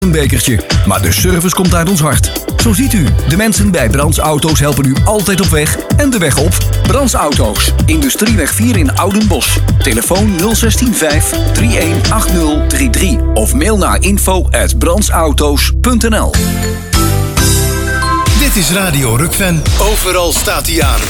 een bekertje, maar de service komt uit ons hart. Zo ziet u, de mensen bij Brands Auto's helpen u altijd op weg en de weg op. Brands Auto's, Industrieweg 4 in Oudenbosch. Telefoon 016 5 318033 of mail naar info@brandsauto's.nl. Dit is Radio Rukven. Overal staat hij aan.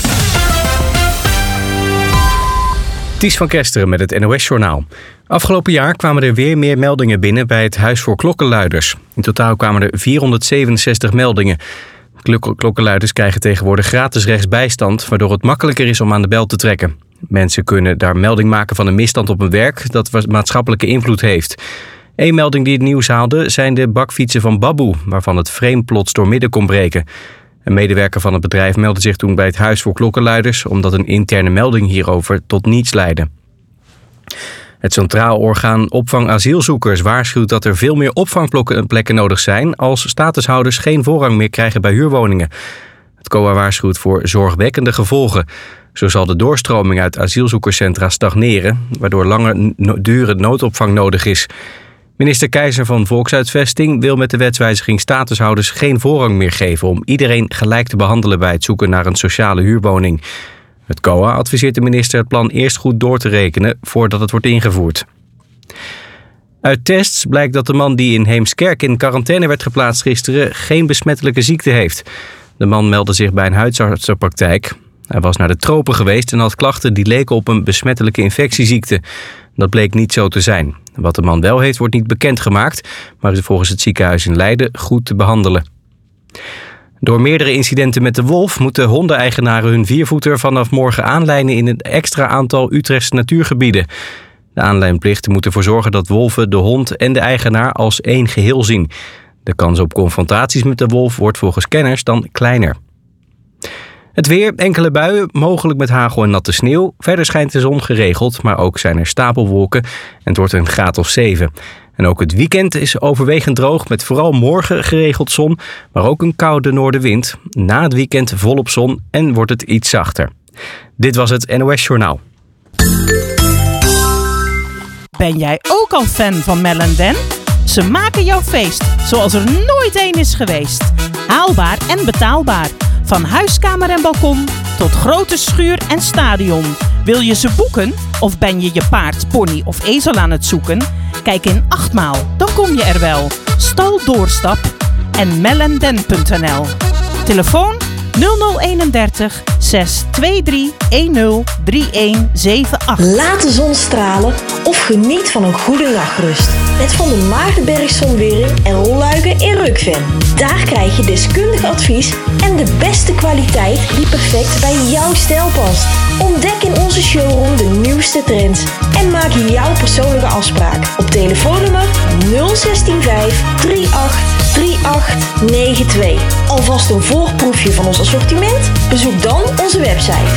Ties van Kesteren met het NOS-journaal. Afgelopen jaar kwamen er weer meer meldingen binnen bij het Huis voor Klokkenluiders. In totaal kwamen er 467 meldingen. Klokkenluiders krijgen tegenwoordig gratis rechtsbijstand, waardoor het makkelijker is om aan de bel te trekken. Mensen kunnen daar melding maken van een misstand op hun werk dat maatschappelijke invloed heeft. Eén melding die het nieuws haalde zijn de bakfietsen van Baboe, waarvan het frame plots doormidden kon breken. Een medewerker van het bedrijf meldde zich toen bij het Huis voor Klokkenluiders, omdat een interne melding hierover tot niets leidde. Het Centraal Orgaan Opvang Asielzoekers waarschuwt dat er veel meer opvangplekken nodig zijn als statushouders geen voorrang meer krijgen bij huurwoningen. Het COA waarschuwt voor zorgwekkende gevolgen. Zo zal de doorstroming uit asielzoekerscentra stagneren, waardoor langer dure noodopvang nodig is. Minister Keizer van Volkshuisvesting wil met de wetswijziging statushouders geen voorrang meer geven om iedereen gelijk te behandelen bij het zoeken naar een sociale huurwoning. Het COA adviseert de minister het plan eerst goed door te rekenen voordat het wordt ingevoerd. Uit tests blijkt dat de man die in Heemskerk in quarantaine werd geplaatst gisteren geen besmettelijke ziekte heeft. De man meldde zich bij een huisartsenpraktijk. Hij was naar de tropen geweest en had klachten die leken op een besmettelijke infectieziekte. Dat bleek niet zo te zijn. Wat de man wel heeft wordt niet bekendgemaakt, maar is volgens het ziekenhuis in Leiden goed te behandelen. Door meerdere incidenten met de wolf moeten hondeneigenaren hun viervoeter vanaf morgen aanlijnen in een extra aantal Utrechtse natuurgebieden. De aanlijnplichten moet ervoor zorgen dat wolven de hond en de eigenaar als één geheel zien. De kans op confrontaties met de wolf wordt volgens kenners dan kleiner. Het weer, enkele buien, mogelijk met hagel en natte sneeuw. Verder schijnt de zon geregeld, maar ook zijn er stapelwolken en het wordt een graad of 7. En ook het weekend is overwegend droog met vooral morgen geregeld zon, maar ook een koude noordenwind. Na het weekend volop zon en wordt het iets zachter. Dit was het NOS Journaal. Ben jij ook al fan van Mel & Den? Ze maken jouw feest zoals er nooit één is geweest. Haalbaar en betaalbaar. Van huiskamer en balkon tot grote schuur en stadion. Wil je ze boeken? Of ben je je paard, pony of ezel aan het zoeken? Kijk in 8 maal, dan kom je er wel. Stal Doorstap en melanden.nl. Telefoon 0031 623 103178. Laat de zon stralen of geniet van een goede nachtrust. Met Van der Maardenberg Zonwering en Rolluiken in Rukven. Daar krijg je deskundig advies en de beste kwaliteit die perfect bij jouw stijl past. Ontdek in onze showroom de nieuwste trends en maak jouw persoonlijke afspraak op telefoonnummer 0165 38 3892. Alvast een voorproefje van ons assortiment? Bezoek dan onze website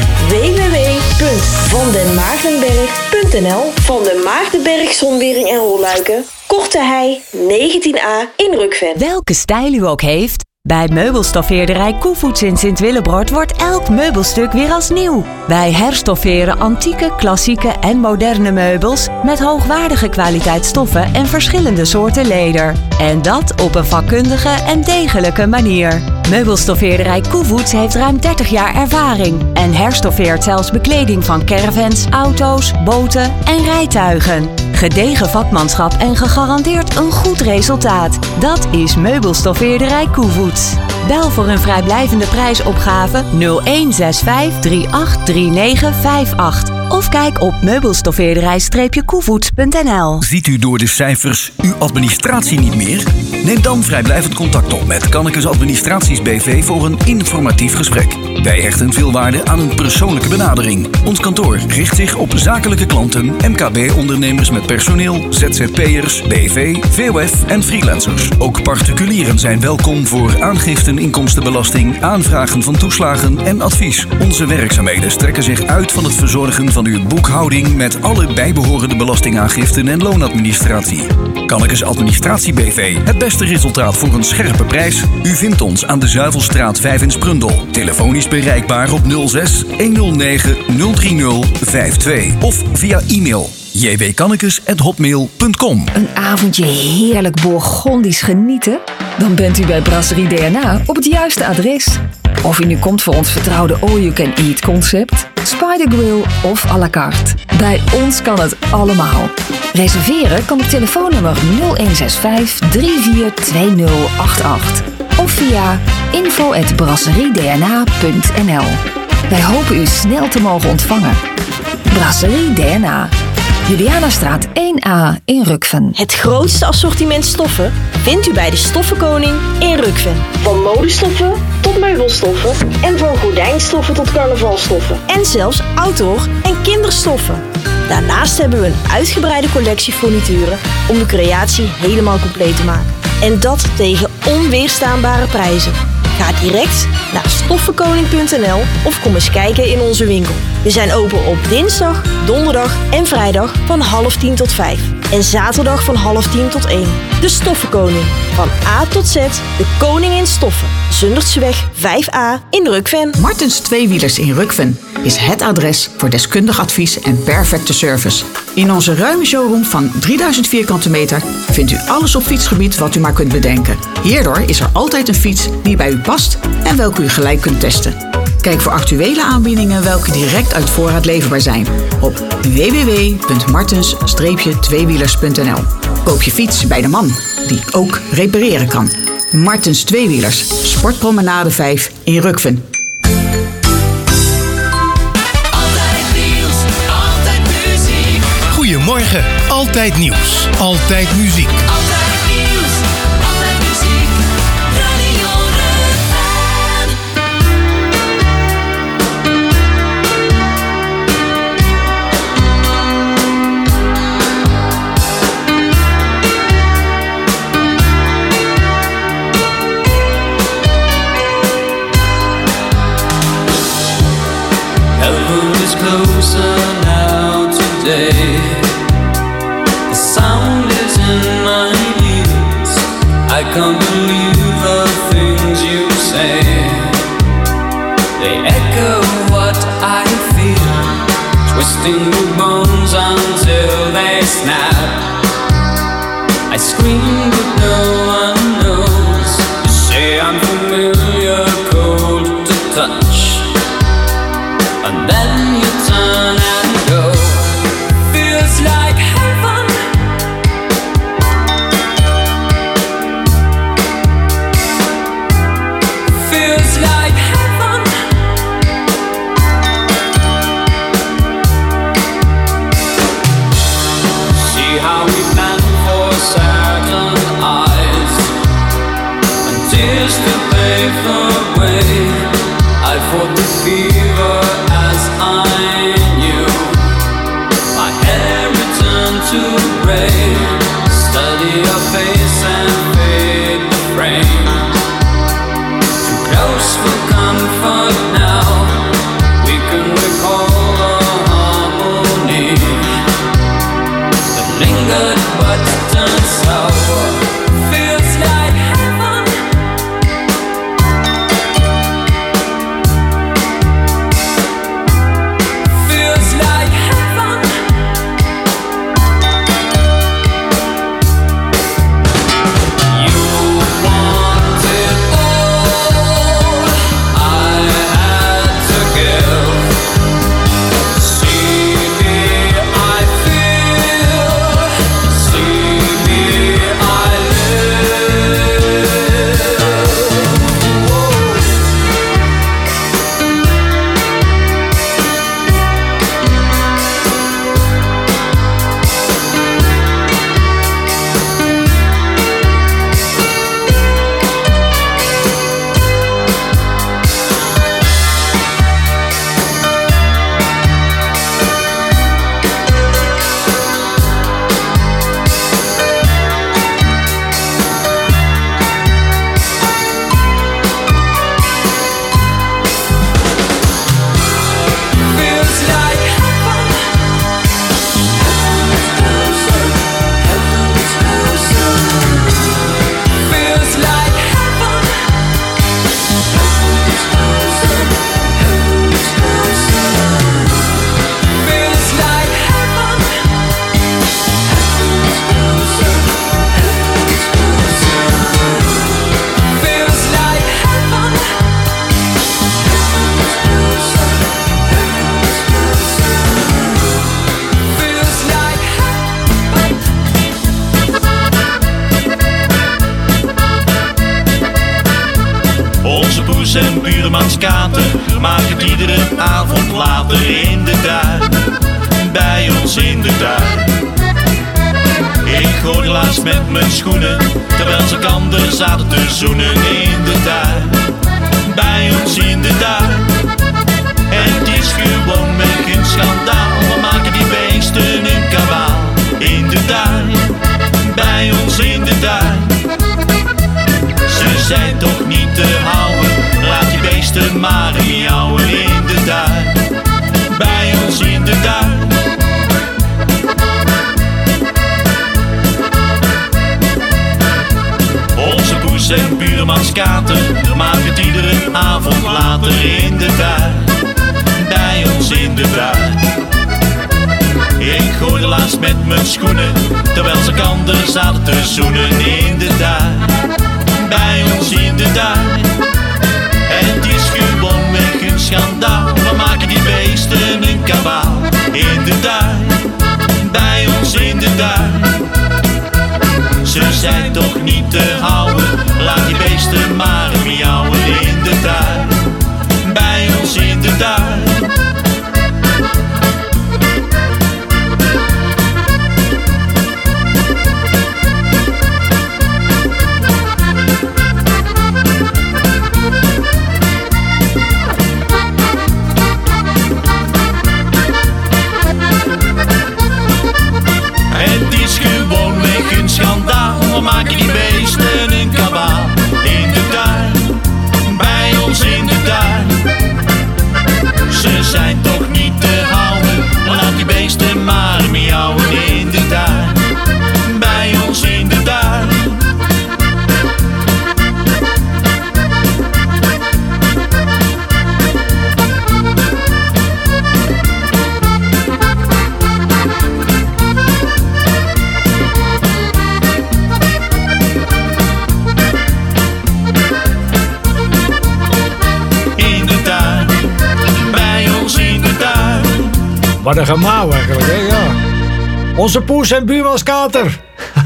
www.vandenmaardenberg.nl. Van den Maardenberg Zonwering en Rolluiken, Korte Hei 19A in Rukven. Welke stijl u ook heeft, bij meubelstoffeerderij Koevoets in Sint-Willebroord wordt elk meubelstuk weer als nieuw. Wij herstofferen antieke, klassieke en moderne meubels met hoogwaardige kwaliteitsstoffen en verschillende soorten leder. En dat op een vakkundige en degelijke manier. Meubelstoffeerderij Koevoets heeft ruim 30 jaar ervaring en herstoffeert zelfs bekleding van caravans, auto's, boten en rijtuigen. Gedegen vakmanschap en gegarandeerd een goed resultaat. Dat is Meubelstoffeerderij Koevoets. Bel voor een vrijblijvende prijsopgave 0165 383958 of kijk op meubelstoffeerderij-koevoets.nl. Ziet u door de cijfers uw administratie niet meer? Neem dan vrijblijvend contact op met Kannekes Administraties BV voor een informatief gesprek. Wij hechten veel waarde aan een persoonlijke benadering. Ons kantoor richt zich op zakelijke klanten, MKB-ondernemers met personeel, ZZP'ers, BV, VOF en freelancers. Ook particulieren zijn welkom voor aangiften inkomstenbelasting, aanvragen van toeslagen en advies. Onze werkzaamheden strekken zich uit van het verzorgen van uw boekhouding met alle bijbehorende belastingaangiften en loonadministratie. Kannekes Administratie BV. Het beste resultaat voor een scherpe prijs. U vindt ons aan de Zuivelstraat 5 in Sprundel. Telefonisch bereikbaar op 06 109 030 52 of via e-mail jwkannekes@hotmail.com. Een avondje heerlijk Bourgondisch genieten? Dan bent u bij Brasserie DNA op het juiste adres. Of u nu komt voor ons vertrouwde all-you-can-eat concept, Spider Grill of à la carte. Bij ons kan het allemaal. Reserveren kan op telefoonnummer 0165 342088 of via info@brasseriedna.nl. Wij hopen u snel te mogen ontvangen. Brasserie DNA. Julianastraat 1A in Rukven. Het grootste assortiment stoffen vindt u bij de Stoffenkoning in Rukven. Van modestoffen tot meubelstoffen en van gordijnstoffen tot carnavalstoffen. En zelfs outdoor- en kinderstoffen. Daarnaast hebben we een uitgebreide collectie furnituren om de creatie helemaal compleet te maken. En dat tegen onweerstaanbare prijzen. Ga direct naar stoffenkoning.nl of kom eens kijken in onze winkel. We zijn open op dinsdag, donderdag en vrijdag van 9:30 tot 5. En zaterdag van 9:30 tot 1. De Stoffenkoning. Van A tot Z, de koning in stoffen. Zundertseweg 5A in Rukven. Martens Tweewielers in Rukven is het adres voor deskundig advies en perfecte service. In onze ruime showroom van 3000 vierkante meter vindt u alles op fietsgebied wat u maar kunt bedenken. Hierdoor is er altijd een fiets die bij u past en welke u gelijk kunt testen. Kijk voor actuele aanbiedingen welke direct uit voorraad leverbaar zijn op www.martens-tweewielers.nl. Koop je fiets bij de man die ook repareren kan. Martens Tweewielers, Sportpromenade 5 in Rukven. Goedemorgen, altijd nieuws, altijd muziek. Closer now today. The sound is in my ears. I can't believe the things you say. They echo what I feel, twisting the bones until they snap. I scream but no one knows. You say I'm familiar, cold to touch. And then you turn and go. Feels like heaven. Feels like heaven. See how we plan for certain eyes and tears to pave the way. I fought the fever as I knew. My hair returned to gray. Study your face and fade the frame. Too close for comfort now. We can recall the harmony that lingered but turned sour. Feels like heaven. poes en buurmans kater maken het iedere avond later in de tuin. Bij ons in de tuin. Ik gooide laatst met mijn schoenen, terwijl ze elkander zaten te zoenen in de tuin. Bij ons in de tuin. En het is gewoon weg een schandaal. We maken die beesten een kabaal. In de tuin. Bij ons in de tuin. Ze zijn toch niet te houden. Laat die beesten maar miauwen in de tuin. Bij ons in de tuin. Onze poes en buurmans kater maken het iedere avond later in de tuin. Bij ons in de tuin. Ik gooide laatst met mijn schoenen, terwijl ze elkander zaten te zoenen in de tuin. Bij ons in de tuin. En het is gewoon weg een schandaal. We maken die beesten een kabaal. In de tuin. Bij ons in de tuin. Ze zijn toch niet te houden. Laat die beesten maar miauwen in de tuin. Bij ons in de tuin. Het is gewoon weg een schandaal. We maken die beesten een kabaal. In de tuin. Bij ons in de tuin. Ze zijn toch niet te houden. Laat die beesten maar miauwen in de tuin. Bij ons in de tuin. Wat een gemauw eigenlijk, hè? Ja. Onze poes en buurmans kater.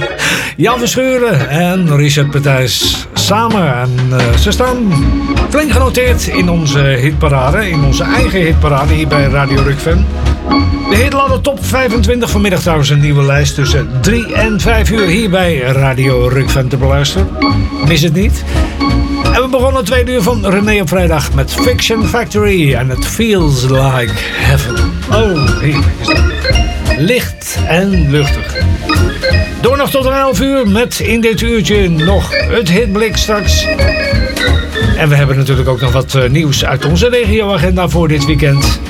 Jan Verschuren en Richard Petijs samen. En ze staan flink genoteerd in onze hitparade. In onze eigen hitparade hier bij Radio Rukven. De Hitlander Top 25 vanmiddag trouwens een nieuwe lijst tussen 3 en 5 uur hier bij Radio Rukven te beluisteren. Mis het niet. En we begonnen 2 uur van René op vrijdag met Fiction Factory en It Feels Like Heaven. Oh, heerlijk is dat. Licht en luchtig. Door nog tot 11 uur met in dit uurtje nog het hitblik straks. En we hebben natuurlijk ook nog wat nieuws uit onze regioagenda voor dit weekend.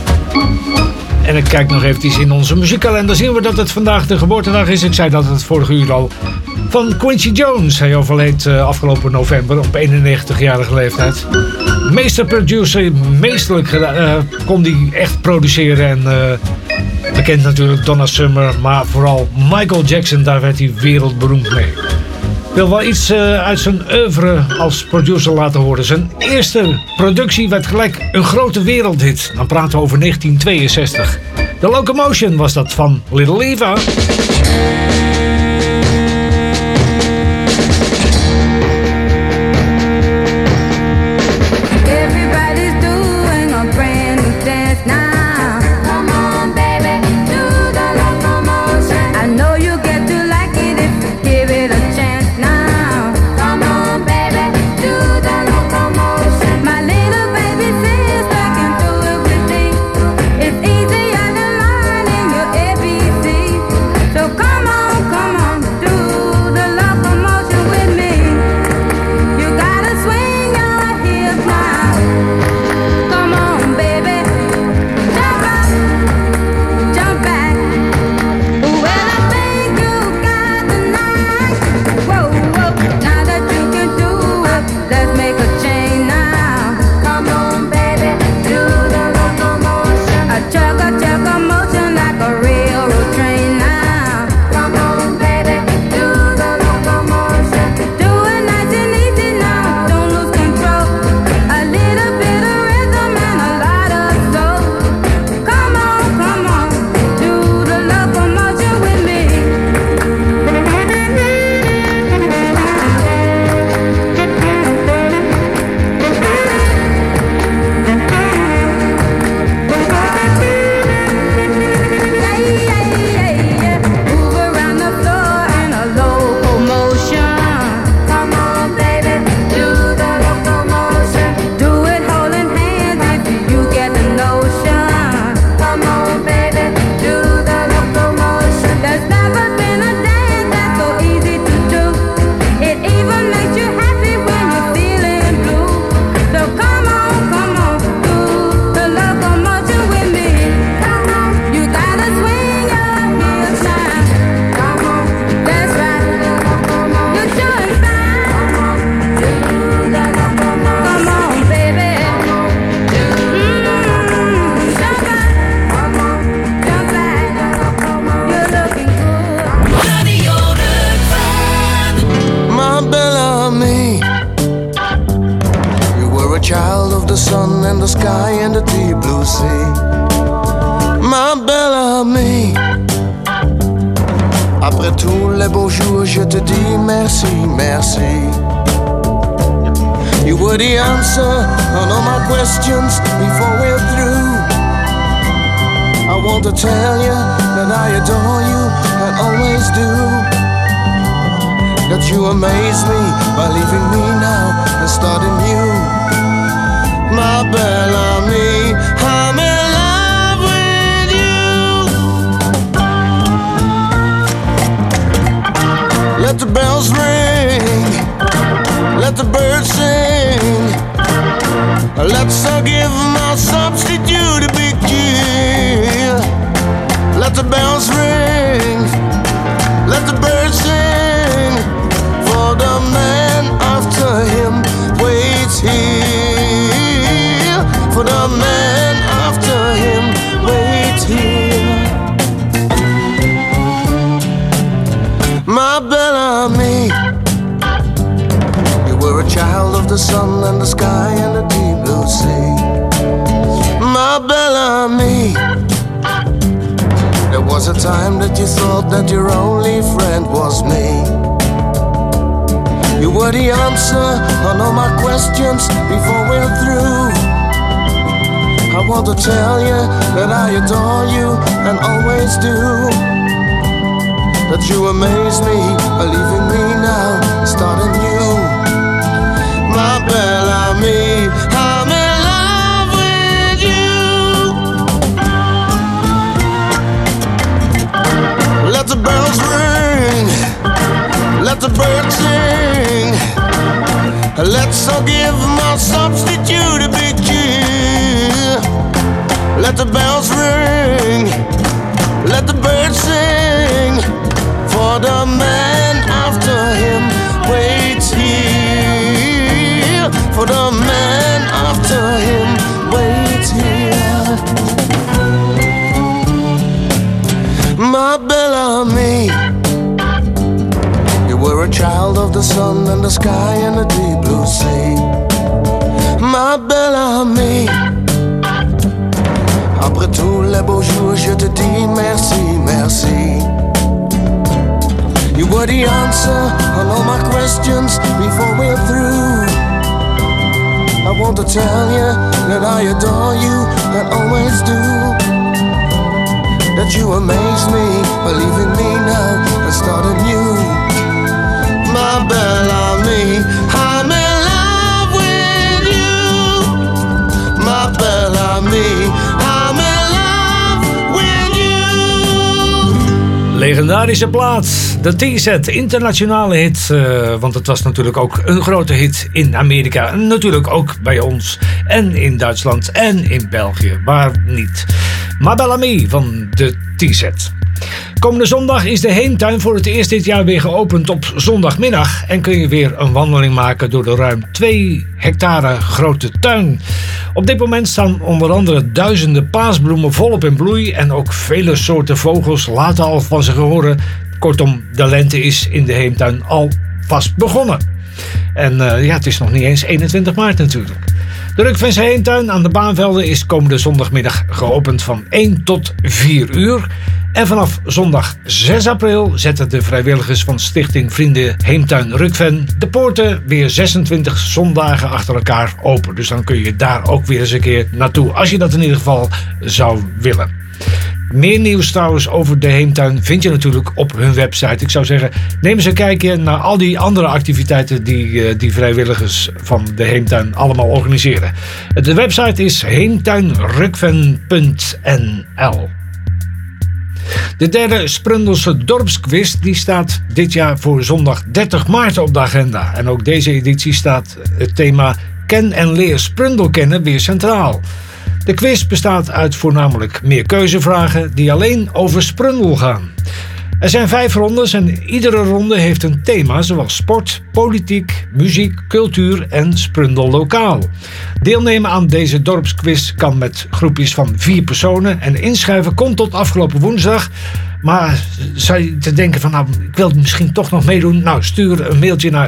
En ik kijk nog eventjes in onze muziekkalender. Zien we dat het vandaag de geboortedag is. Ik zei dat het vorige uur al. Van Quincy Jones. Hij overleed afgelopen november op 91-jarige leeftijd. Meesterproducer, meesterlijk kon hij echt produceren. En bekend natuurlijk Donna Summer. Maar vooral Michael Jackson, daar werd hij wereldberoemd mee. Ik wil wel iets uit zijn oeuvre als producer laten horen. Zijn eerste productie werd gelijk een grote wereldhit. Dan praten we over 1962. The Locomotion was dat van Little Eva. So come on, come the sun and the sky and the deep blue sea. Ma belle amie, après tous les beaux jours, je te dis merci, merci. You were the answer on all my questions before we're through. I want to tell you that I adore you and always do. That you amaze me by leaving me now and starting new. My belle amie, I'm in love with you. Let the bells ring, let the birds sing. Let's give my substitute a big cheer. Let the bells ring, let the birds sing. For the man after him waits here. For the man after him waits here. My belle amie, you were a child of the sun and the sky and the deep blue sea. My belle amie, there was a time that you thought that your only friend was me. You were the answer on all my questions before we're through. I want to tell you that I adore you and always do. That you amaze me by leaving me now and starting new. My belle amie, I'm in love with you. Let the bells ring, let the birds sing. Let's all give my substitute a big cheer. Let the bells ring, let the birds sing. For the man after him waits here. For the man after him waits here. My belle amie, you were a child of the sun and the sky and the deep blue sea. Ma belle amie, après tous les beaux jours, je te dis merci, merci. You were the answer on all my questions before we're through. I want to tell you that I adore you and always do. That you amaze me by leaving me now and starting new. My belle amie, I'm in love with you. My belle amie, I'm in love with you. Legendarische plaat, de T-set, internationale hit. Want het was natuurlijk ook een grote hit in Amerika. En natuurlijk ook bij ons. En in Duitsland en in België. Waar niet. Ma belle amie van de T-set. Komende zondag is de Heemtuin voor het eerst dit jaar weer geopend op zondagmiddag. En kun je weer een wandeling maken door de ruim 2 hectare grote tuin. Op dit moment staan onder andere duizenden paasbloemen volop in bloei. En ook vele soorten vogels laten al van zich horen. Kortom, de lente is in de Heemtuin al vast begonnen. En het is nog niet eens 21 maart natuurlijk. De Rukvense Heemtuin aan de Baanvelden is komende zondagmiddag geopend van 1 tot 4 uur. En vanaf zondag 6 april zetten de vrijwilligers van Stichting Vrienden Heemtuin Rukven de poorten weer 26 zondagen achter elkaar open. Dus dan kun je daar ook weer eens een keer naartoe, als je dat in ieder geval zou willen. Meer nieuws trouwens over de Heemtuin vind je natuurlijk op hun website. Ik zou zeggen, neem eens een kijkje naar al die andere activiteiten die vrijwilligers van de Heemtuin allemaal organiseren. De website is heemtuinrukven.nl. De derde Sprundelse dorpsquiz die staat dit jaar voor zondag 30 maart op de agenda. En ook deze editie staat het thema Ken en leer Sprundel kennen weer centraal. De quiz bestaat uit voornamelijk meerkeuzevragen die alleen over Sprundel gaan. Er zijn 5 rondes en iedere ronde heeft een thema zoals sport, politiek, muziek, cultuur en Sprundel lokaal. Deelnemen aan deze dorpsquiz kan met groepjes van 4 personen en inschrijven komt tot afgelopen woensdag. Maar zou je te denken van, nou, ik wil misschien toch nog meedoen? Nou, stuur een mailtje naar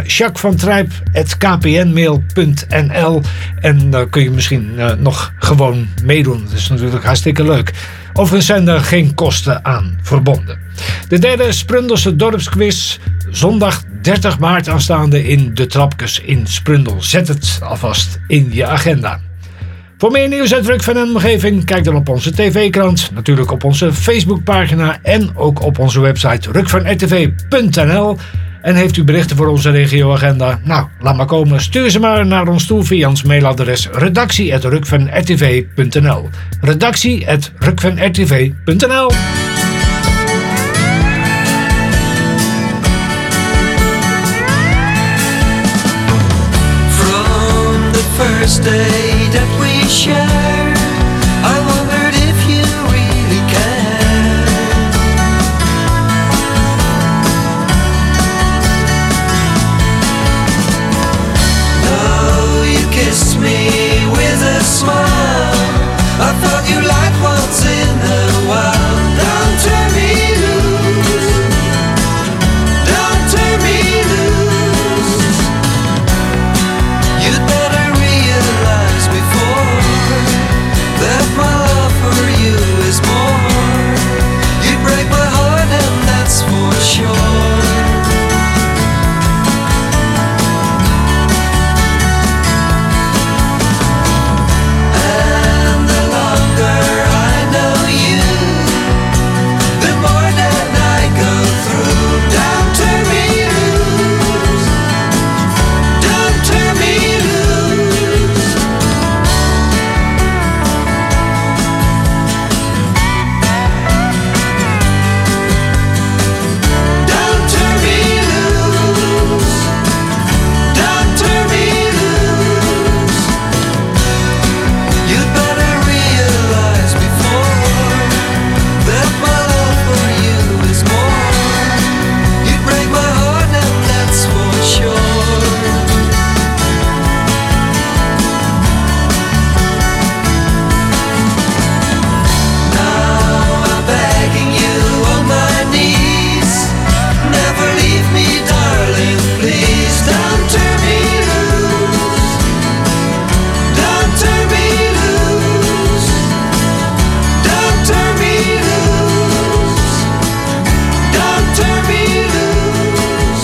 jacquesvantrijp@kpnmail.nl en dan kun je misschien nog gewoon meedoen. Dat is natuurlijk hartstikke leuk. Overigens zijn er geen kosten aan verbonden. De derde Sprundelse dorpsquiz, zondag 30 maart aanstaande in De Trapkes in Sprundel. Zet het alvast in je agenda. Voor meer nieuws uit Rukven en omgeving, kijk dan op onze tv-krant, natuurlijk op onze Facebookpagina en ook op onze website rukvanrtv.nl. En heeft u berichten voor onze regioagenda? Nou, laat maar komen. Stuur ze maar naar ons toe via ons mailadres redactie@rukvanrtv.nl. redactie@rukvanrtv.nl. From the first day that we shared, I wondered if you really cared. Though you kissed me with a smile, I thought you liked once in a while. Don't turn me loose, don't turn me loose. You'd better realize before that my love for you is more. You break my heart and that's for sure. And the longer I know you, the more that I go through. Don't turn me loose, don't turn me loose. Don't turn me loose, don't turn me loose. You'd better realize before that my love for you is more. You'd break my heart and that's for sure. Now I'm begging you on my knees, never leave me, darling, please. Don't turn me loose, don't turn me loose, don't turn me loose, don't turn me loose.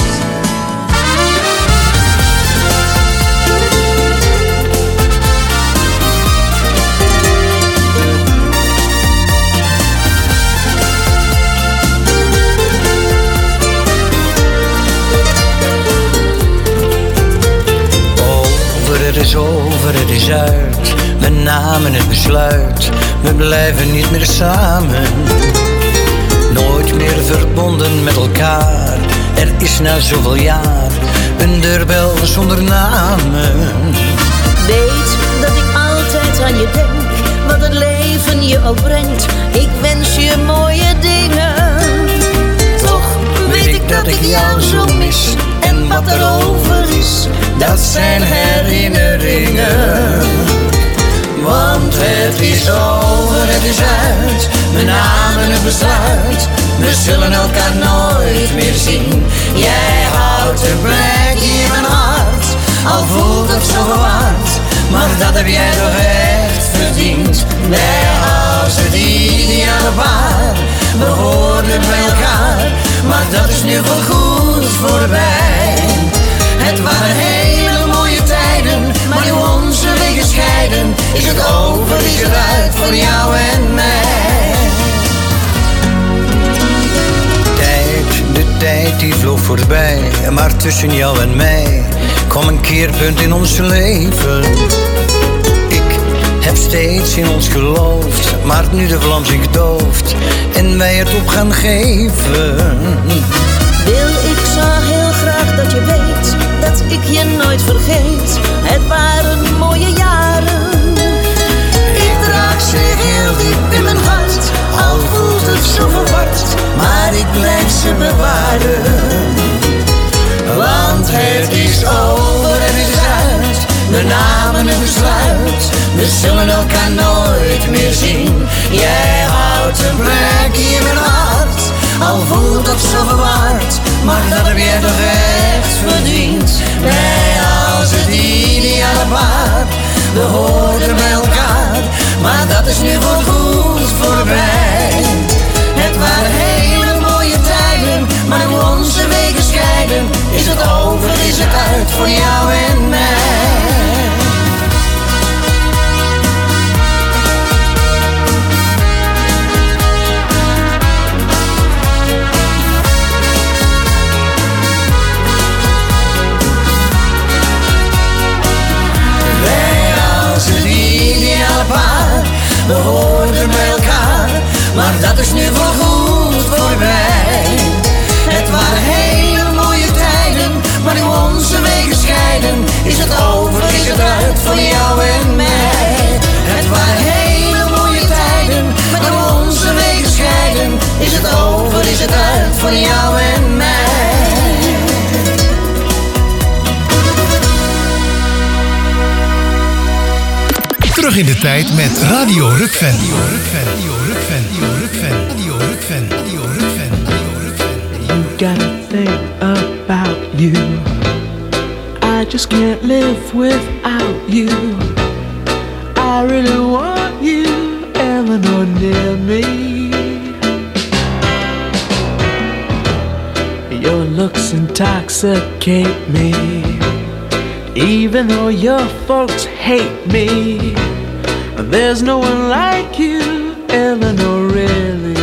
Over, het is uit. We namen het besluit. We blijven niet meer samen. Nooit meer verbonden met elkaar. Er is na zoveel jaar een deurbel zonder namen. Weet dat ik altijd aan je denk, wat het leven je ook brengt. Ik wens je mooie dingen. Toch weet ik dat ik jou zo mis. En wat er over is, dat zijn herinneringen. Want het is over, het is uit. We namen het besluit. We zullen elkaar nooit meer zien. Jij houdt een plekje in mijn hart, al voelt het zo verwaard. Maar dat heb jij toch echt verdiend. Wij als het ideale paar. We hoorden bij elkaar, maar dat is nu voorgoed voorbij. Het waren hele mooie tijden, maar nu onze wegen scheiden, is het over, is het uit voor jou en mij. De tijd die vloog voorbij, maar tussen jou en mij kwam een keerpunt in ons leven. Ik heb steeds in ons geloofd, maar nu de vlam zich dooft en wij het op gaan geven. Wil, ik zou heel graag dat je weet dat ik je nooit vergeet. Het waren mooie jaren. Ik draag ze heel diep in mijn hart, al voelt het zo verward, maar ik blijf ze bewaren. Want het is over, het is uit. we namen een besluit, we zullen elkaar nooit meer zien. Jij houdt een plek in mijn hart, al voelt dat zo verward, maar dat heb jij toch echt verdiend. Wij als het ideale paar, we hoorden bij elkaar, maar dat is nu voorgoed voorbij. Het waren hele mooie tijden, maar nu onze wegen scheiden, is het over, is het uit voor jou en mij. We hoorden bij elkaar, maar dat is nu voorgoed voorbij. Het waren hele mooie tijden, maar nu onze wegen scheiden, is het over, is het uit voor jou en mij. Het waren hele mooie tijden, maar nu onze wegen scheiden, is het over, is het uit voor jou en mij. Terug in de tijd met Radio Rukven. You gotta think about you. I just can't live without you. I really want you, Eleanor, near me. Your looks intoxicate me, even though your folks hate me. There's no one like you, Eleanor, really.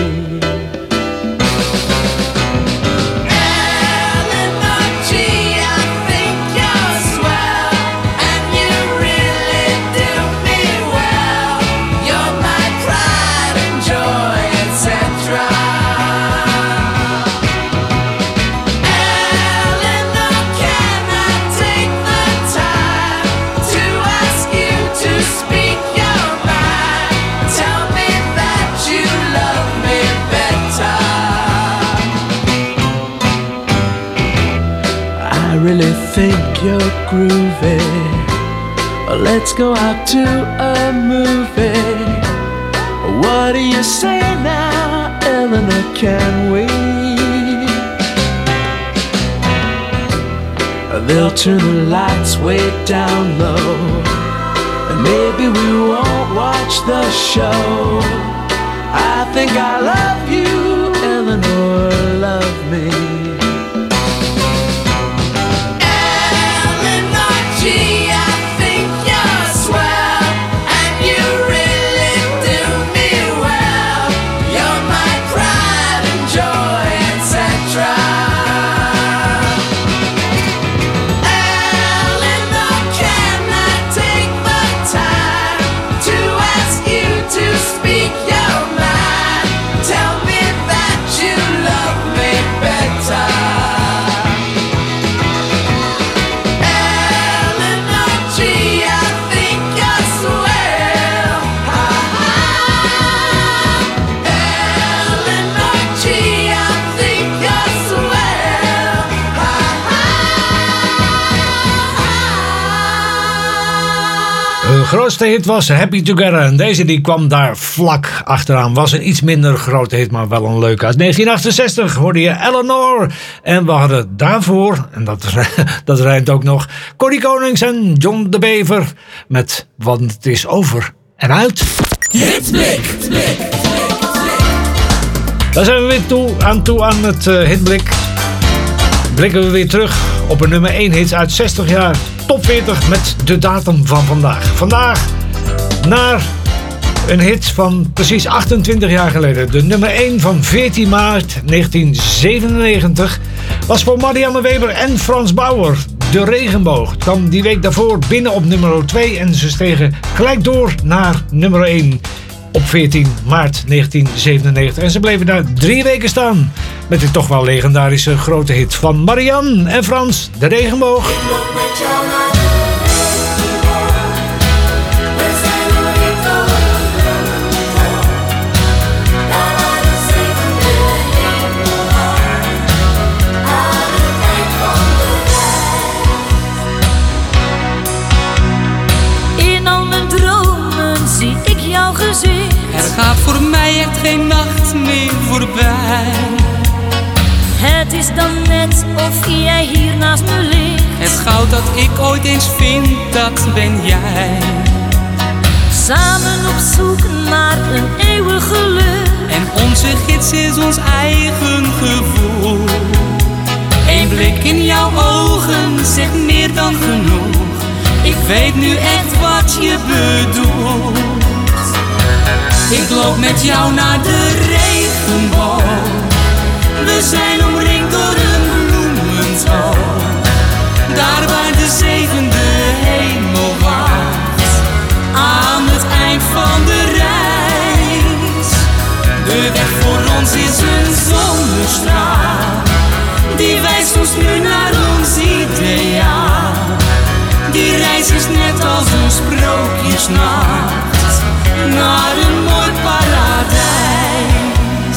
Eleanor G, I think you're swell, and you really do me well. You're my pride and joy, etc. Eleanor, can I take the time to ask you to speak your mind? Tell me that you love me better. I really think you're groovy. Let's go out to a movie. What do you say now, Eleanor, can we? They'll turn the lights way down low, and maybe we won't watch the show. I think I love you, Eleanor, love me. Eleanor G, I think you're swell, and you really do me well. You're my pride and joy, etc. Eleanor, can I take the time to ask you to speak your mind? Tell me that you love me better. Eleanor G, I think you're swell. Eleanor G, I think you're swell. Hun grootste hit was Happy Together en deze die kwam daar vlak achteraan. Was een iets minder grote hit, maar wel een leuke. Uit 1968 hoorde je Eleanor. En we hadden daarvoor, en dat rijmt ook nog, Corrie Konings en John de Bever met Want het is over en uit. Hitblik. Daar zijn we weer toe aan het hitblik. Blikken we weer terug op een nummer 1 hit uit 60 jaar. Top 40 met de datum van vandaag. Vandaag naar een hit van precies 28 jaar geleden. De nummer 1 van 14 maart 1997 was voor Marianne Weber en Frans Bauer. De Regenboog. Het kwam die week daarvoor binnen op nummer 2 en ze stegen gelijk door naar nummer 1 op 14 maart 1997. En ze bleven daar 3 weken staan met de toch wel legendarische grote hit van Marianne en Frans, De Regenboog. Er gaat voor mij echt geen nacht meer voorbij. Het is dan net of jij hier naast me ligt. Het goud dat ik ooit eens vind, dat ben jij. Samen op zoek naar een eeuwig geluk. En onze gids is ons eigen gevoel. Eén blik in jouw ogen zegt meer dan genoeg. Ik weet nu echt wat je bedoelt. Ik loop met jou naar de regenboog. We zijn omringd door een bloementoon. Daar waar de zevende hemel wacht. Aan het eind van de reis. De weg voor ons is een zonnestraal. Die wijst ons nu naar ons ideaal. Die reis is net als een sprookjesnacht. Naar een mooi paradijs.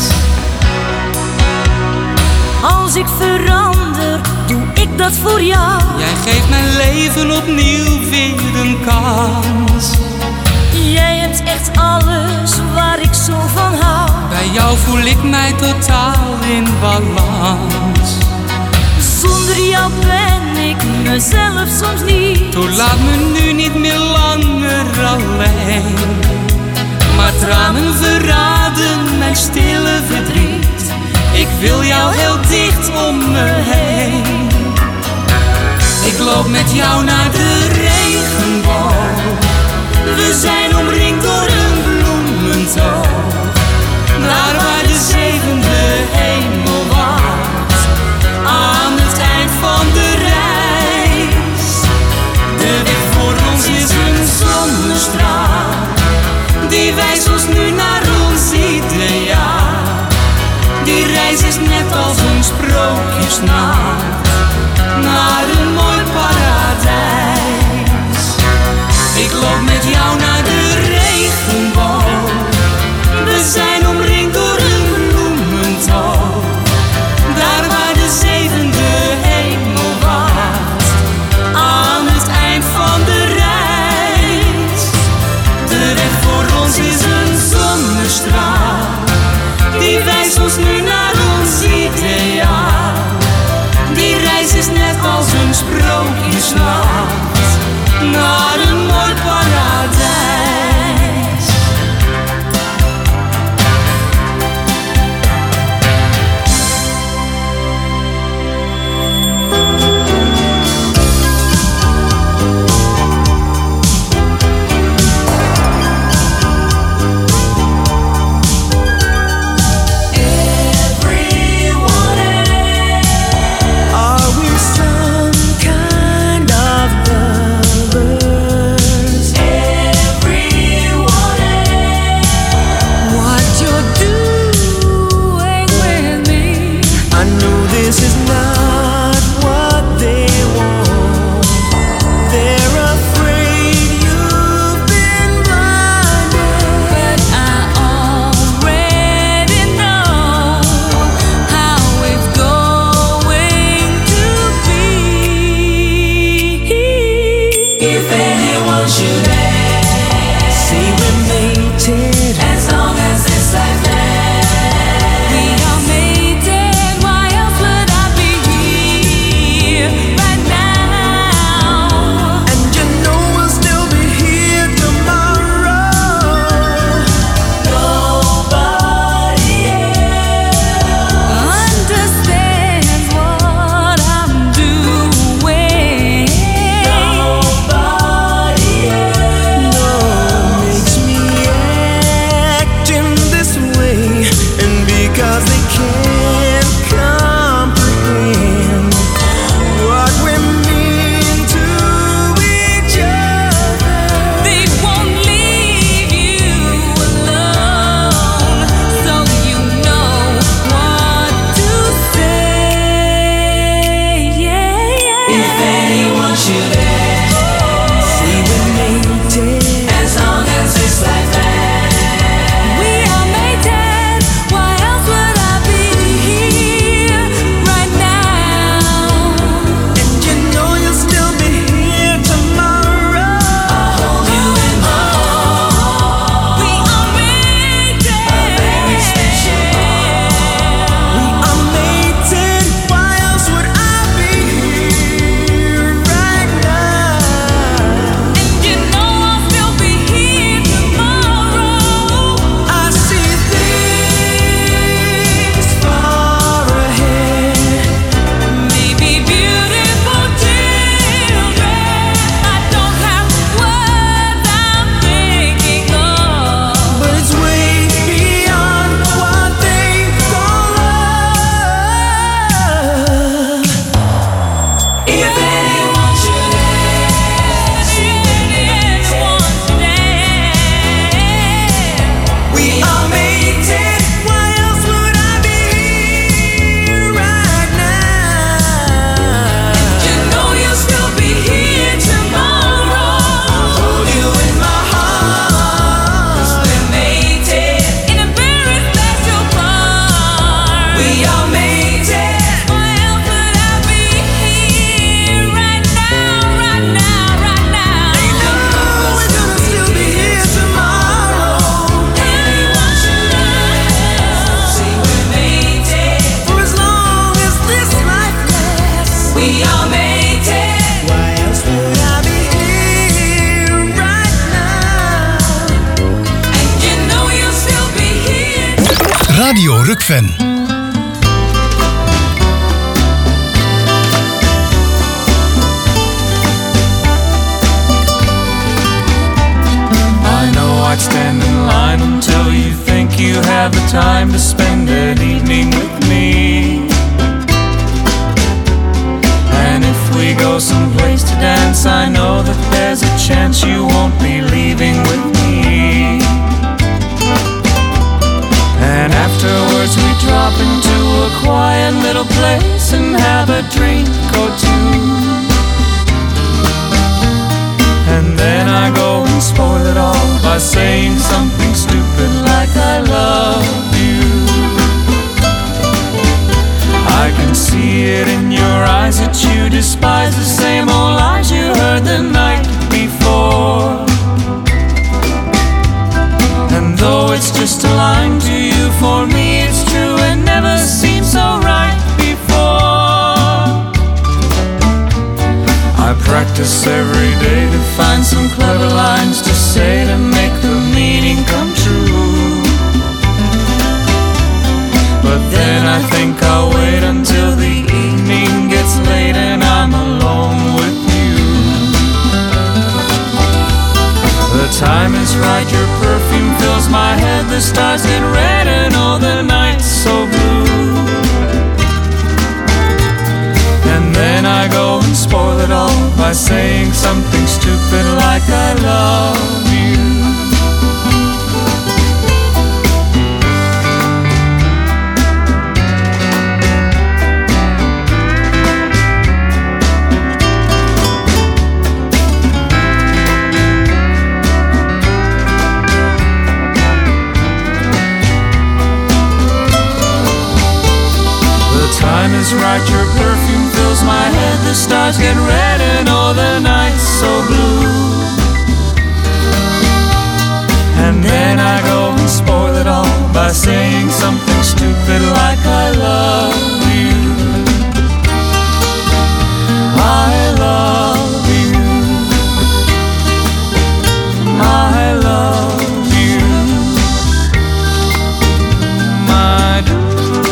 Als ik verander, doe ik dat voor jou. Jij geeft mijn leven opnieuw weer een kans. Jij hebt echt alles waar ik zo van hou. Bij jou voel ik mij totaal in balans. Zonder jou ben ik mezelf soms niet. Toen laat me nu niet meer langer alleen. Maar tranen verraden mijn stille verdriet. Ik wil jou heel dicht om me heen. Ik loop met jou naar de regenboog. We zijn omringd door een bloementoon. Daar waar de zevende hemel wacht. Aan het eind van de reis. De weg voor ons is een zonnestraal. Die wijst ons nu naar ons ideaal. Die reis is net als een sprookjesnacht. Naar een mooi paradijs. Ik loop met jou naar de regenboog. We zijn omringd door een bloementoon. Daar waar de zevende hemel wacht. Aan het eind van de reis. De weg voor ons is een zonnestraal. Die wijst ons nu naar ons ideaal. Rockfan. I'd stand in line until you think you have the time to spend an evening with me. And if we go someplace to dance, I know that there's a chance you won't be leaving with me. And afterwards we drop into a quiet little place and have a drink or two. And then I go and spoil it all by saying something stupid like I love you. I can see it in your eyes that you despise the same old lies you heard the night before. And though it's just a line to you, for me it's true and never seemed so right before. I practice every day to find some clever lines to say to make the meaning come true. But then I think I'll wait until the evening gets late and I'm alone with you. The time is right, your perfume fills my head, the stars get red and all the night's so blue. And then I go and spoil it all by saying something stupid like I love you. Time is right, your perfume fills my head, the stars get red and all the night's so blue. And then I go and spoil it all by saying something stupid like I love you. I love you. I love you. My dear.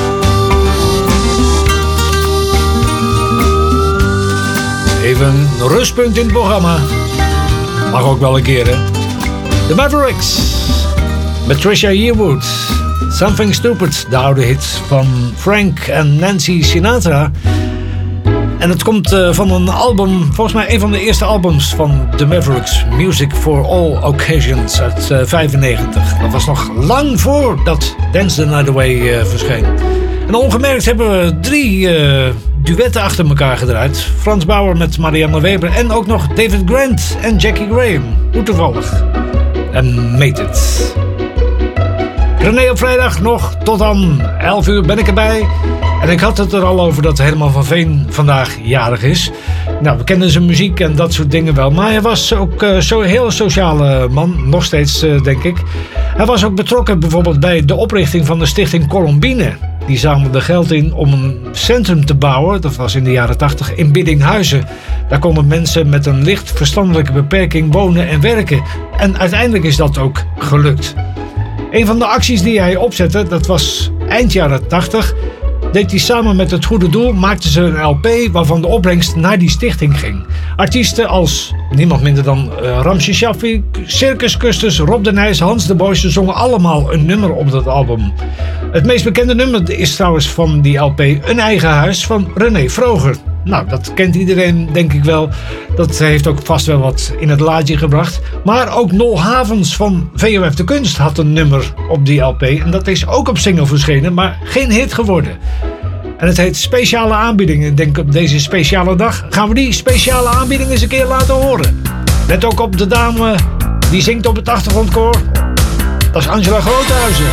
Even een rustpunt in het programma. Mag ook wel een keer, hè. The Mavericks. Met Trisha Yearwood. Something Stupid. De oude hit van Frank en Nancy Sinatra. En het komt van een album. Volgens mij een van de eerste albums van The Mavericks. Music for All Occasions uit 1995. Dat was nog lang voordat Dance the Night Away verscheen. En ongemerkt hebben we 3... duetten achter elkaar gedraaid. Frans Bauer met Marianne Weber en ook nog David Grant en Jackie Graham. Hoe toevallig. En Made It. René op vrijdag nog tot aan 11 uur ben ik erbij. En ik had het er al over dat Herman van Veen vandaag jarig is. Nou, we kennen zijn muziek en dat soort dingen wel. Maar hij was ook zo'n heel sociale man. Nog steeds, denk ik. Hij was ook betrokken bijvoorbeeld bij de oprichting van de stichting Colombine. Die zamelde geld in om een centrum te bouwen. Dat was in de jaren 80 in Biddinghuizen. Daar konden mensen met een licht verstandelijke beperking wonen en werken. En uiteindelijk is dat ook gelukt. Een van de acties die hij opzette, dat was eind jaren 80... deed hij samen met het goede doel, maakten ze een LP waarvan de opbrengst naar die stichting ging. Artiesten als niemand minder dan Ramses Shaffi, Circus Custus, Rob de Nijs, Hans de Boys, ze zongen allemaal een nummer op dat album. Het meest bekende nummer is trouwens van die LP Een Eigen Huis van René Vroger. Nou, dat kent iedereen denk ik wel. Dat heeft ook vast wel wat in het laadje gebracht. Maar ook Nol Havens van VOF de Kunst had een nummer op die LP. En dat is ook op single verschenen, maar geen hit geworden. En het heet Speciale Aanbiedingen. Ik denk op deze speciale dag gaan we die speciale aanbieding eens een keer laten horen. Let ook op de dame die zingt op het achtergrondkoor. Dat is Angela Groothuizen.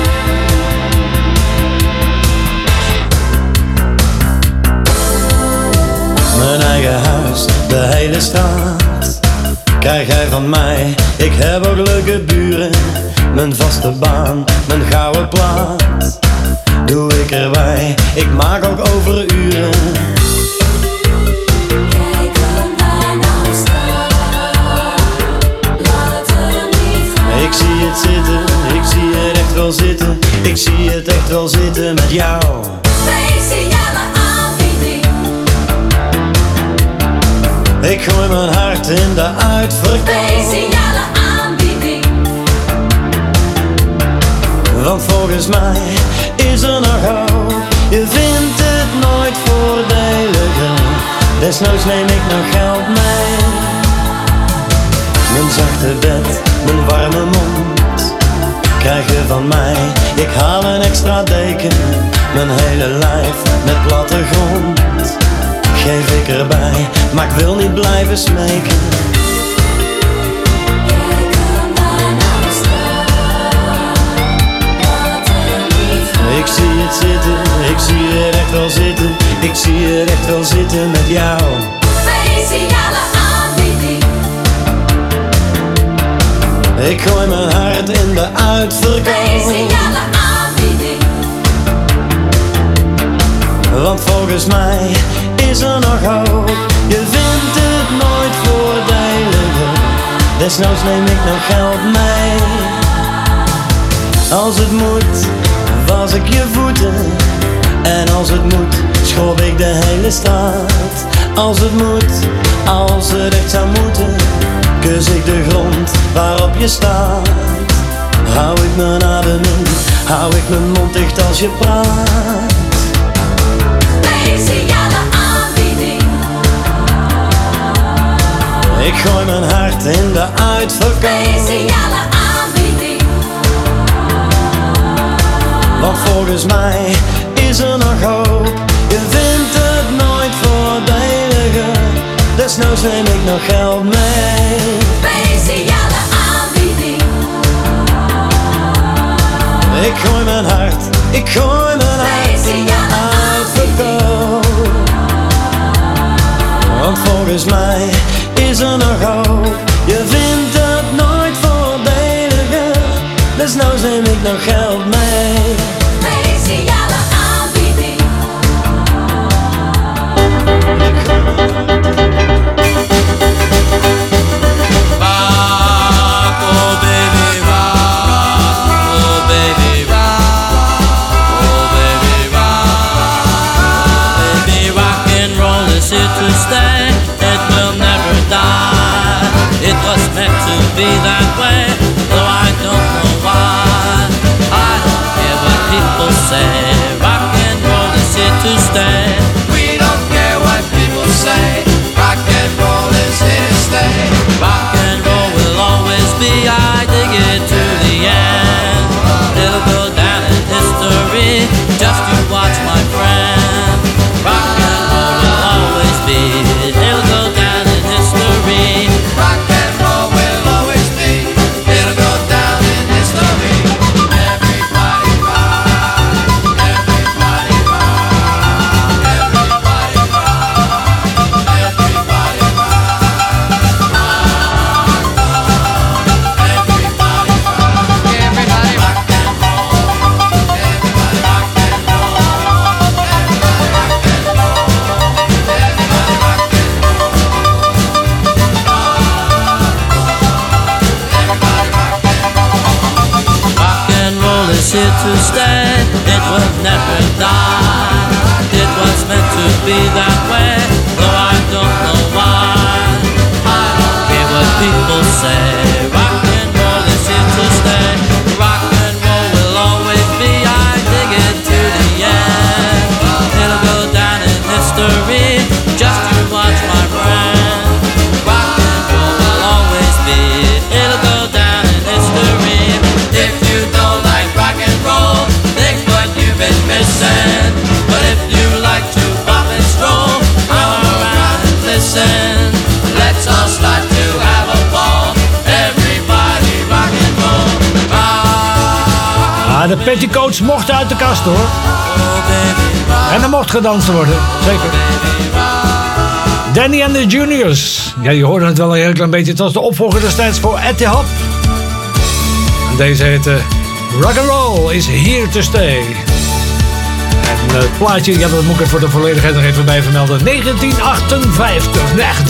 Mijn eigen huis, de hele straat, krijg jij van mij. Ik heb ook leuke buren, mijn vaste baan, mijn gouden plaat. Doe ik erbij, ik maak ook overuren. Kijk hem daar nou staan, laat hem niet gaan. Ik zie het zitten, ik zie het echt wel zitten. Ik zie het echt wel zitten met jou. Speciale aanbieding. Ik gooi mijn hart in de uitverkoop. Speciale aanbieding. Want volgens mij is er nog hoop. Je vindt het nooit voordeliger. Desnoods neem ik nog geld mee. Mijn zachte bed, mijn warme mond krijg je van mij. Ik haal een extra deken. Mijn hele lijf met platte grond geef ik erbij, maar ik wil niet blijven smeken. Ik zie het zitten, ik zie het echt wel zitten. Ik zie het echt wel zitten met jou. Speciale aanbieding. Ik gooi mijn hart in de uitverkoop. Speciale aanbieding. Want volgens mij is er nog hoop. Je vindt het nooit voordeliger. Desnoods neem ik nog geld mee. Als het moet, was ik je voeten. En als het moet, schob ik de hele straat. Als het moet, als het echt zou moeten, kus ik de grond waarop je staat. Hou ik mijn adem in, hou ik mijn mond dicht als je praat. Speciale aanbieding. Ik gooi mijn hart in de uitverkoop. Speciale aanbieding. Want volgens mij is er nog hoop. Je vindt het nooit voordeliger. Desnoods neem ik nog geld mee. Speciale aanbieding. Ik gooi mijn hart, ik gooi mijn hart in de uitverkoop. Want volgens mij is er nog hoop. Je vindt het nooit voordeliger. Desnoods neem ik nog geld mee. Speciale aanbieding. Rock, oh baby, rock, oh baby, rock, oh baby, rock, baby, rock and roll is here to stay. It will never die. It was meant to be that way, though I don't know why. I don't care what people say. Rock and roll is here to stay. We don't care what people say. Rock and roll is here to stay. Rock and roll will always be. I dig it to the end. It'll go down in history. Just you watch, my friend. Rock and roll will always be. It'll go down in history. Rock and roll will always be. It'll go down in history. Everybody rock. Everybody rock. Everybody rock. Everybody is here to stay. It will never die. It was meant to be that way, though I don't know why. I don't care what people say. Rock and roll is here to stay. Rock and roll will always be. I dig it to the end. It'll go down in history. Just you watch, my friend. Rock and roll will always be. It'll go down in history. If you don't like rock and roll, think what you've been missing. But if you like to pop and stroll, come around and listen. Let's all start to have a ball. Everybody rock and roll. Ah, de petticoats mochten uit de kast hoor. En er mocht gedanst worden, zeker. Danny and the Juniors. Ja, je hoorde het wel een heel klein beetje. Het was de opvolger destijds voor Etty Hop. En deze heette Rock'n'Roll is Here to Stay. En het plaatje, ja, dat moet ik voor de volledigheid nog even bij vermelden. 1958.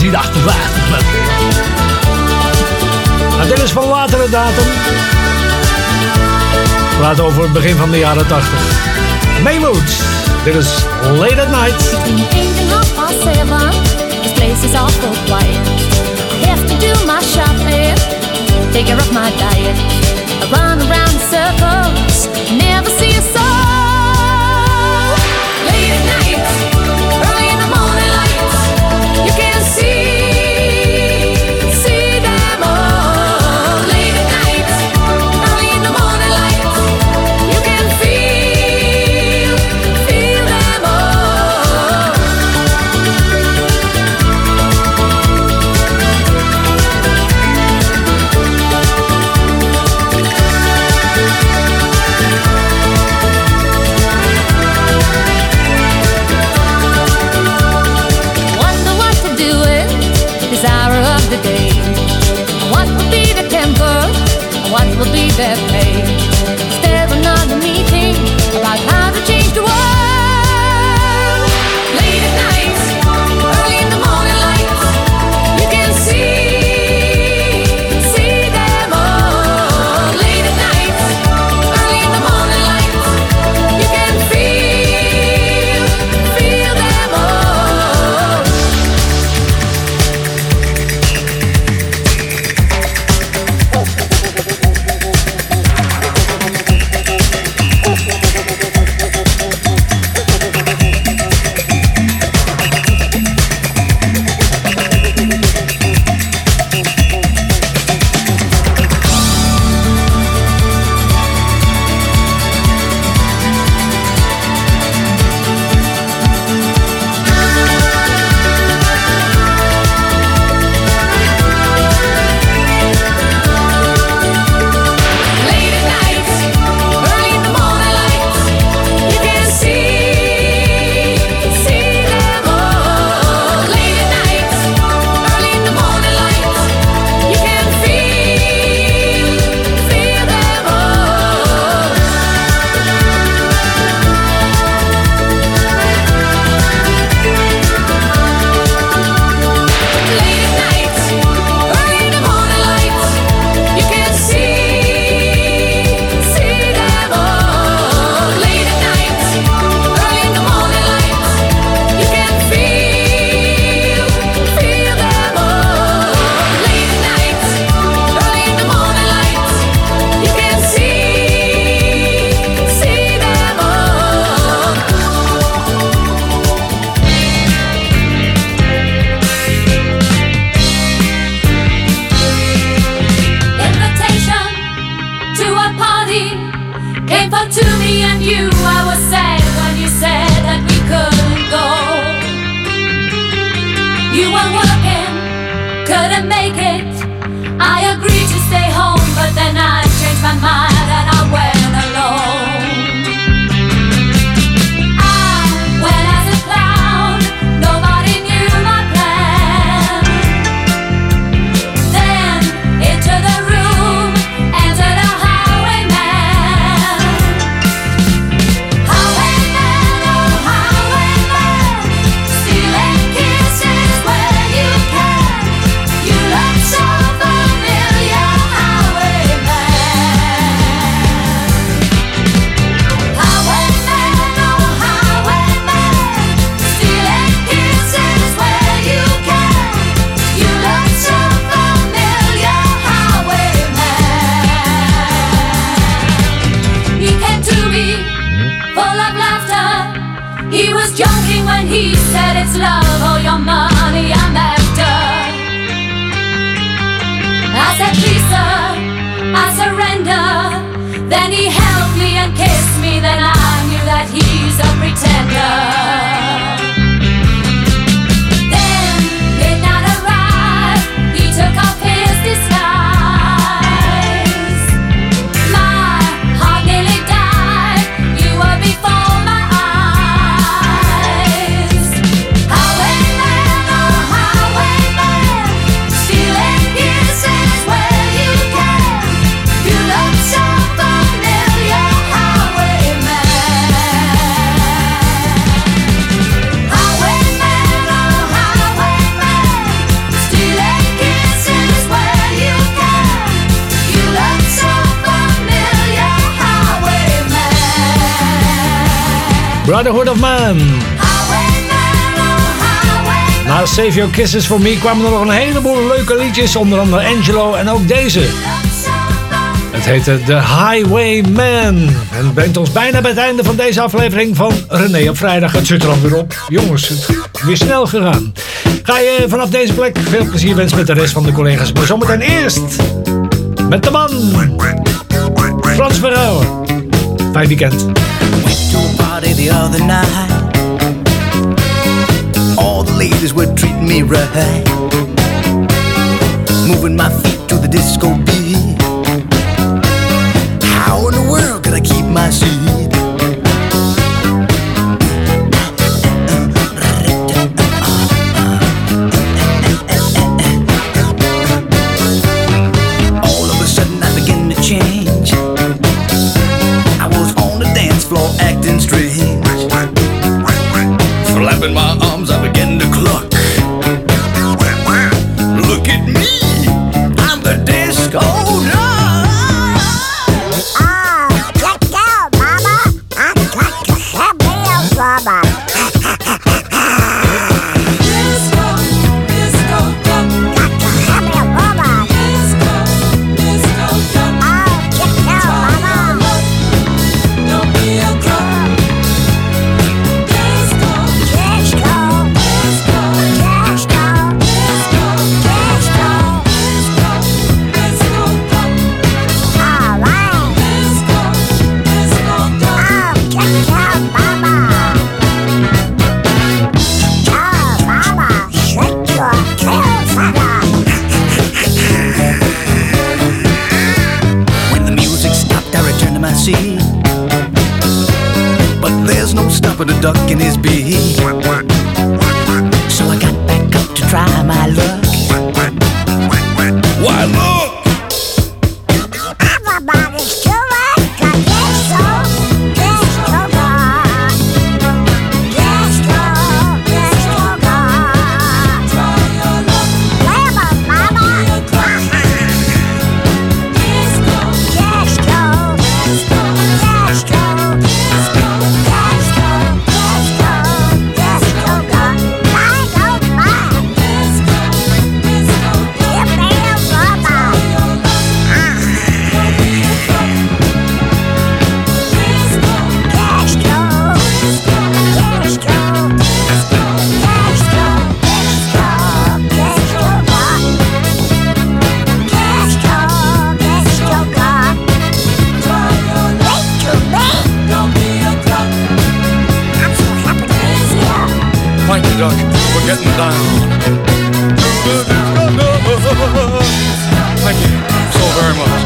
Nou, dit is van latere datum. We praten over het begin van de jaren 80. Maywood. Dit is Late at Night. Between 8 and 7:30, this place is awful quiet. I have to do my shopping, take care of my diet. I run around in circles, never see a soul. Late at night, early in the morning light, you can see them all. Late at night, early in the morning light, you can feel them all. Wonder what to do with this hour of the day. What will be the temper? What will be their pay? Is there another meeting about how to change the world? Late at night, early in the morning light, you can see them all. Late at night, early in the morning light, you can feel them all. Late at night, early in the morning light, you can see them all. Late at night, early in the morning light, you can feel them all. Late at night, early in the morning light, you can see them all. Late at night, early in the morning light, you can feel them all. Late at night, early in the morning light, you can see them all. Invitation to a party came for to me and you. I was sad when you said that we couldn't go. You were working, couldn't make it. I agreed to stay home, but then I changed my mind and I went alone. I went as a clown, nobody knew my plan. Then into the room, entered a highwayman. Highwayman, oh highwayman, stealing kisses where you can. You look so familiar, highwayman. Highwayman, oh highwayman, stealing kisses where you can. You look so familiar, highwayman. He came to me, full of laughter. He was joking when he said it's love or your money I'm after. I said, please sir, I surrender. Then he held me and kissed me. Then I knew that he's a pretender. Then midnight arrived. He took off his disguise. My heart nearly died. You were before my eyes. Highwayman, oh highwayman, stealing kisses where you can. You look so familiar, highwayman. Brotherhood of Man. Na Save Your Kisses For Me kwamen er nog een heleboel leuke liedjes, onder andere Angelo en ook deze. Het heette The Highwayman en brengt ons bijna bij het einde van deze aflevering van René op vrijdag. Het zit er alweer op. Jongens, het is weer snel gegaan. Ga je vanaf deze plek veel plezier wensen met de rest van de collega's. Maar zometeen eerst met de man Frans Verhouwen. Fijn weekend. Went to a party the other night. All the ladies were treating me right. Moving my feet to the disco beat. How in the world could I keep my seat? All of a sudden I began to change. I was on the dance floor acting strange. Flapping my arms, I began to cluck. Look at me, I'm the disco duck. But there's no stopping a duck in his beak. So I got back up to try my luck. Why look! Everybody's doing the disco, disco god. Disco, disco god. Try your luck. Clever, mama. Disco, disco, disco, disco, disco, disco, disco, disco god. I don't mind. Disco, disco, give me a rubber. Thank you, Doc. We're getting down. Thank you so very much.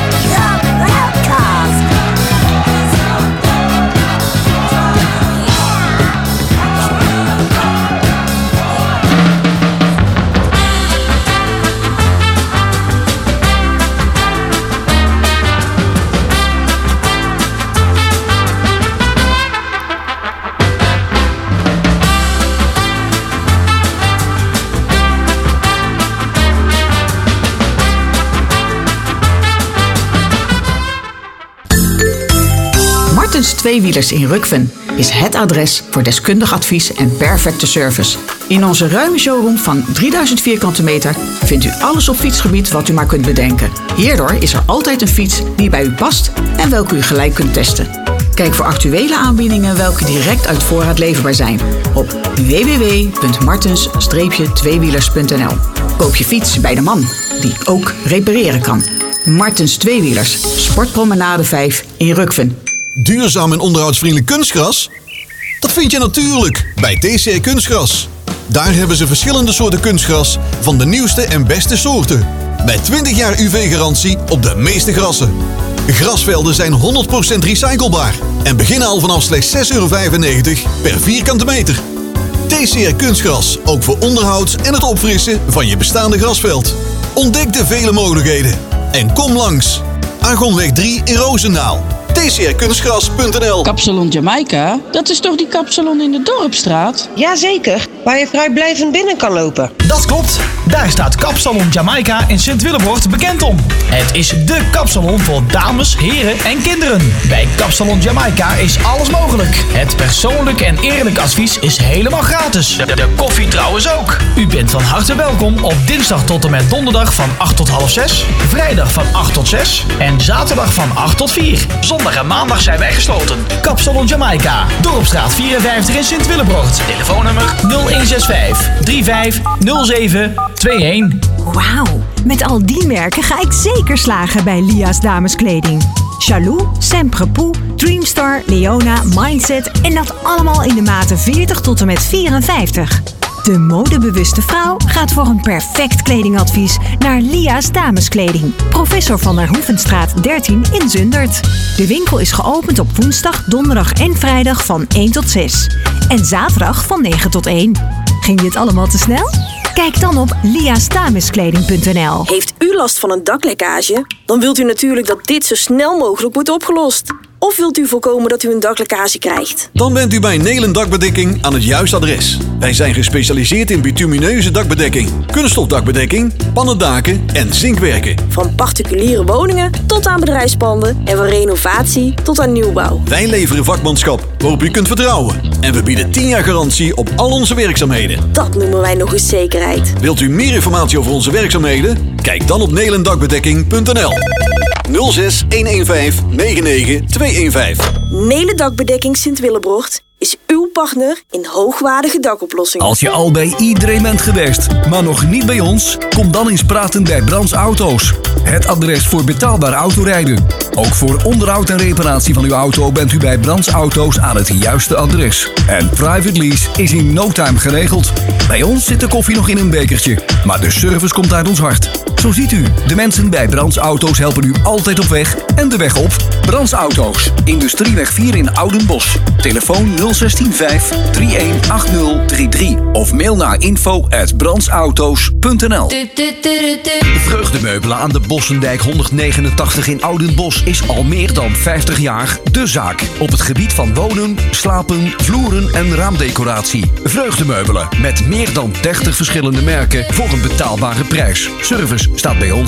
Martens Tweewielers in Rukven is het adres voor deskundig advies en perfecte service. In onze ruime showroom van 3000 vierkante meter vindt u alles op fietsgebied wat u maar kunt bedenken. Hierdoor is er altijd een fiets die bij u past en welke u gelijk kunt testen. Kijk voor actuele aanbiedingen welke direct uit voorraad leverbaar zijn op www.martens-tweewielers.nl. Koop je fiets bij de man die ook repareren kan. Martens Tweewielers, Sportpromenade 5 in Rukven. Duurzaam en onderhoudsvriendelijk kunstgras? Dat vind je natuurlijk bij TCR Kunstgras. Daar hebben ze verschillende soorten kunstgras van de nieuwste en beste soorten. Met 20 jaar UV-garantie op de meeste grassen. Grasvelden zijn 100% recyclebaar en beginnen al vanaf slechts €6,95 per vierkante meter. TCR Kunstgras, ook voor onderhoud en het opfrissen van je bestaande grasveld. Ontdek de vele mogelijkheden en kom langs. Argonweg 3 in Roosendaal. TCRkunstgras.nl. Kapsalon Jamaica, dat is toch die kapsalon in de Dorpstraat? Jazeker, waar je vrijblijvend binnen kan lopen. Dat klopt. Daar staat Kapsalon Jamaica in Sint-Willebroort bekend om. Het is dé kapsalon voor dames, heren en kinderen. Bij Kapsalon Jamaica is alles mogelijk. Het persoonlijk en eerlijk advies is helemaal gratis. De koffie trouwens ook. U bent van harte welkom op dinsdag tot en met donderdag van 8 tot half 6, vrijdag van 8 tot 6 en zaterdag van 8 tot 4. Zondag en maandag zijn wij gesloten. Kapsalon Jamaica, Dorpstraat 54 in Sint-Willebroort. Telefoonnummer 0165 3507 21. Wauw, met al die merken ga ik zeker slagen bij Lia's dameskleding. Chalou, Semprepoux, Dreamstar, Leona, Mindset en dat allemaal in de maten 40 tot en met 54. De modebewuste vrouw gaat voor een perfect kledingadvies naar Lia's dameskleding. Professor van der Hoevenstraat 13 in Zundert. De winkel is geopend op woensdag, donderdag en vrijdag van 1 tot 6. En zaterdag van 9 tot 1. Ging dit allemaal te snel? Kijk dan op liasdameskleding.nl. Heeft u last van een daklekkage? Dan wilt u natuurlijk dat dit zo snel mogelijk wordt opgelost. Of wilt u voorkomen dat u een daklekkage krijgt? Dan bent u bij Nelen Dakbedekking aan het juiste adres. Wij zijn gespecialiseerd in bitumineuze dakbedekking, kunststofdakbedekking, pannendaken en zinkwerken. Van particuliere woningen tot aan bedrijfspanden en van renovatie tot aan nieuwbouw. Wij leveren vakmanschap waarop u kunt vertrouwen. En we bieden 10 jaar garantie op al onze werkzaamheden. Dat noemen wij nog eens zekerheid. Wilt u meer informatie over onze werkzaamheden? Kijk dan op nelendakbedekking.nl 06 115 99 215. Nelen Dakbedekking Sint-Willebroort is uw partner in hoogwaardige dakoplossingen. Als je al bij iedereen bent geweest, maar nog niet bij ons, kom dan eens praten bij Brands Auto's. Het adres voor betaalbaar autorijden. Ook voor onderhoud en reparatie van uw auto bent u bij Brands Auto's aan het juiste adres. En private lease is in no time geregeld. Bij ons zit de koffie nog in een bekertje, maar de service komt uit ons hart. Zo ziet u, de mensen bij Brands Auto's helpen u altijd op weg en de weg op. Brands Auto's, Industrieweg 4 in Oudenbosch. Telefoon 0165 318033 of mail naar info@brandsauto's.nl. Vreugdemeubelen aan de Bossendijk 189 in Oudenbosch is al meer dan 50 jaar de zaak. Op het gebied van wonen, slapen, vloeren en raamdecoratie. Vreugdemeubelen met meer dan 30 verschillende merken voor een betaalbare prijs. Service staat bij ons